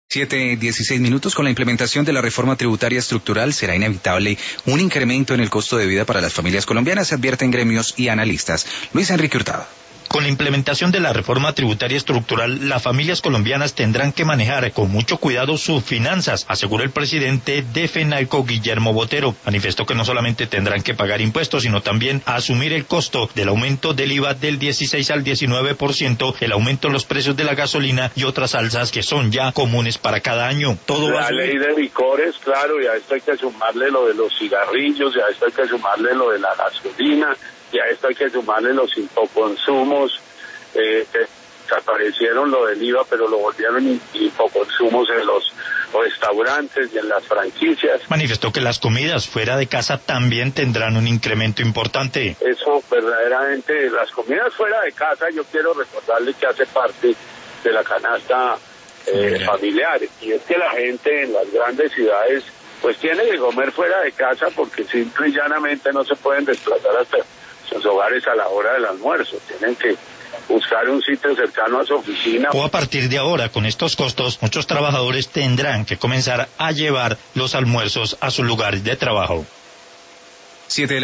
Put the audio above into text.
7:16 con la implementación de la reforma tributaria estructural será inevitable un incremento en el costo de vida para las familias colombianas, se advierten gremios y analistas. Luis Enrique Hurtado. Con la implementación de la reforma tributaria estructural, las familias colombianas tendrán que manejar con mucho cuidado sus finanzas, aseguró el presidente de FENALCO, Guillermo Botero. Manifestó que no solamente tendrán que pagar impuestos, sino también asumir el costo del aumento del IVA del 16 al 19%, el aumento en los precios de la gasolina y otras alzas que son ya comunes para cada año. Todo la ley de licores, claro, y a esto hay que sumarle lo de los cigarrillos, y a esto hay que sumarle lo de la gasolina, y a esto hay que sumarle los hipoconsumos, desaparecieron lo del IVA, pero lo volvieron hipoconsumos en los restaurantes y en las franquicias. Manifestó que las comidas fuera de casa también tendrán un incremento importante. Eso verdaderamente, las comidas fuera de casa, yo quiero recordarle que hace parte de la canasta familiar, y es que la gente en las grandes ciudades pues tiene que comer fuera de casa porque simple y llanamente no se pueden desplazar hasta sus hogares a la hora del almuerzo, tienen que buscar un sitio cercano a su oficina. O a partir de ahora, con estos costos, muchos trabajadores tendrán que comenzar a llevar los almuerzos a sus lugares de trabajo.